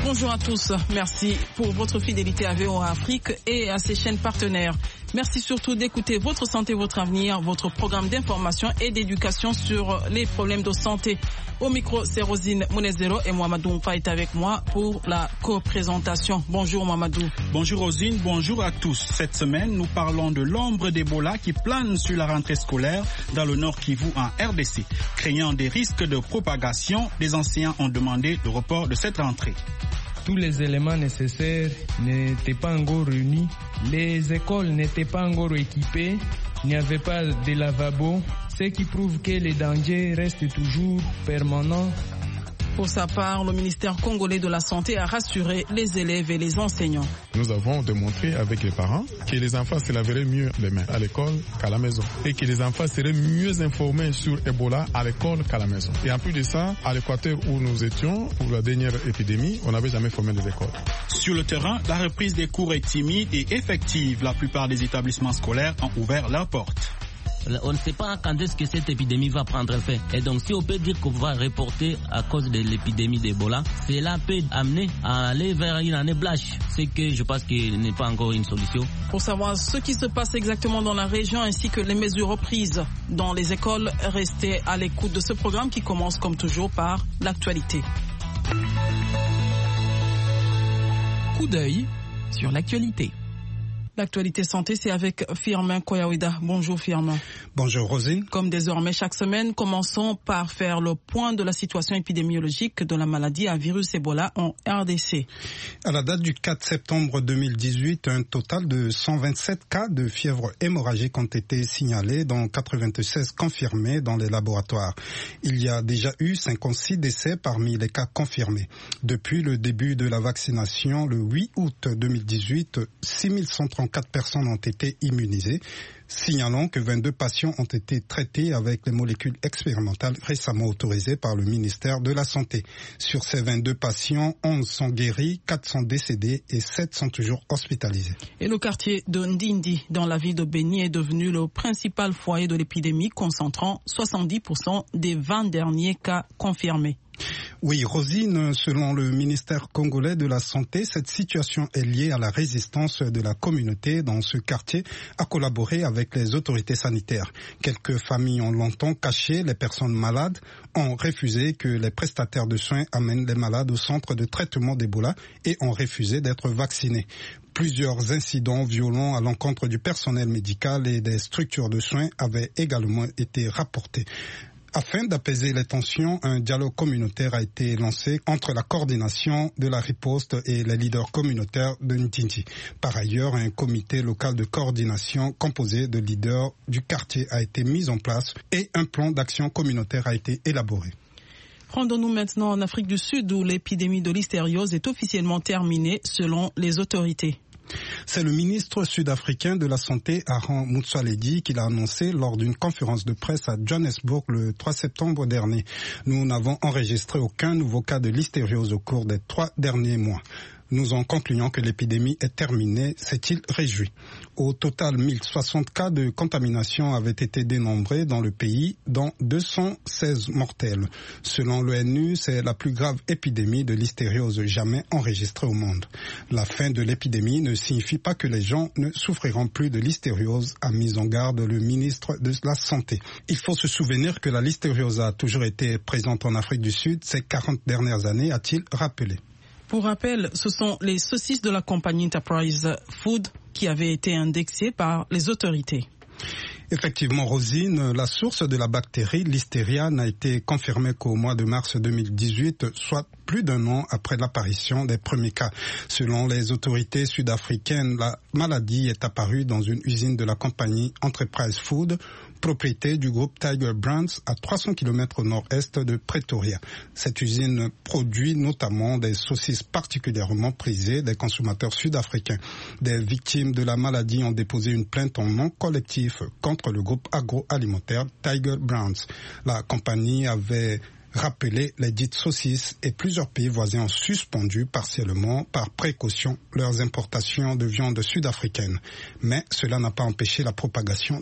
Bonjour à tous, merci pour votre fidélité à VOA Afrique et à ses chaînes partenaires. Merci surtout d'écouter Votre Santé, Votre Avenir, votre programme d'information et d'éducation sur les problèmes de santé. Au micro, c'est Rosine Mounezero et Mohamedou Mfa est avec moi pour la co-présentation. Bonjour Mohamedou. Bonjour Rosine, bonjour à tous. Cette semaine, nous parlons de l'ombre d'Ebola qui plane sur la rentrée scolaire dans le Nord Kivu en RDC. Craignant des risques de propagation, les enseignants ont demandé le report de cette rentrée. Tous les éléments nécessaires n'étaient pas encore réunis. Les écoles n'étaient pas encore équipées. Il n'y avait pas de lavabo, ce qui prouve que les dangers restent toujours permanents. Pour sa part, le ministère congolais de la Santé a rassuré les élèves et les enseignants. Nous avons démontré avec les parents que les enfants se laveraient mieux les mains à l'école qu'à la maison et que les enfants seraient mieux informés sur Ebola à l'école qu'à la maison. Et en plus de ça, à l'Équateur où nous étions pour la dernière épidémie, on n'avait jamais formé des écoles. Sur le terrain, la reprise des cours est timide et effective. La plupart des établissements scolaires ont ouvert leurs portes. On ne sait pas quand est-ce que cette épidémie va prendre fin. Et donc, si on peut dire qu'on va reporter à cause de l'épidémie d'Ebola, cela peut amener à aller vers une année blanche. Ce que je pense qu'il n'est pas encore une solution. Pour savoir ce qui se passe exactement dans la région ainsi que les mesures prises dans les écoles, restez à l'écoute de ce programme qui commence comme toujours par l'actualité. Coup d'œil sur l'actualité. L'actualité santé, c'est avec Firmin Koyaouida. Bonjour Firmin. Bonjour Rosine. Comme désormais chaque semaine, commençons par faire le point de la situation épidémiologique de la maladie à virus Ebola en RDC. À la date du 4 septembre 2018, un total de 127 cas de fièvre hémorragique ont été signalés, dont 96 confirmés dans les laboratoires. Il y a déjà eu 56 décès parmi les cas confirmés. Depuis le début de la vaccination, le 8 août 2018, 6134 personnes ont été immunisées, signalant que 22 patients ont été traités avec les molécules expérimentales récemment autorisées par le ministère de la Santé. Sur ces 22 patients, 11 sont guéris, 4 sont décédés et 7 sont toujours hospitalisés. Et le quartier de Ndindi, dans la ville de Beni, est devenu le principal foyer de l'épidémie, concentrant 70% des 20 derniers cas confirmés. Oui, Rosine, selon le ministère congolais de la Santé, cette situation est liée à la résistance de la communauté dans ce quartier à collaborer avec les autorités sanitaires. Quelques familles ont longtemps caché les personnes malades, ont refusé que les prestataires de soins amènent les malades au centre de traitement d'Ebola et ont refusé d'être vaccinés. Plusieurs incidents violents à l'encontre du personnel médical et des structures de soins avaient également été rapportés. Afin d'apaiser les tensions, un dialogue communautaire a été lancé entre la coordination de la riposte et les leaders communautaires de Ndindi. Par ailleurs, un comité local de coordination composé de leaders du quartier a été mis en place et un plan d'action communautaire a été élaboré. Rendons-nous maintenant en Afrique du Sud où l'épidémie de l'hystériose est officiellement terminée selon les autorités. C'est le ministre sud-africain de la Santé, Aaron Motsoaledi, qui l'a annoncé lors d'une conférence de presse à Johannesburg le 3 septembre dernier. Nous n'avons enregistré aucun nouveau cas de l'hystériose au cours des 3 derniers mois. Nous en concluons que l'épidémie est terminée, s'est-il réjoui. Au total, 1060 cas de contamination avaient été dénombrés dans le pays, dont 216 mortels. Selon l'ONU, c'est la plus grave épidémie de l'hystériose jamais enregistrée au monde. La fin de l'épidémie ne signifie pas que les gens ne souffriront plus de l'hystériose, a mis en garde le ministre de la Santé. Il faut se souvenir que la listériose a toujours été présente en Afrique du Sud ces 40 dernières années, a-t-il rappelé. Pour rappel, ce sont les saucisses de la compagnie Enterprise Food qui avaient été indexées par les autorités. Effectivement, Rosine, la source de la bactérie, Listeria, n'a été confirmée qu'au mois de mars 2018, soit plus d'un an après l'apparition des premiers cas. Selon les autorités sud-africaines, la maladie est apparue dans une usine de la compagnie Enterprise Food, propriété du groupe Tiger Brands à 300 km au nord-est de Pretoria. Cette usine produit notamment des saucisses particulièrement prisées des consommateurs sud-africains. Des victimes de la maladie ont déposé une plainte en nom collectif contre le groupe agroalimentaire Tiger Brands. La compagnie avait rappelé les dites saucisses et plusieurs pays voisins ont suspendu partiellement par précaution leurs importations de viande sud-africaine. Mais cela n'a pas empêché la propagation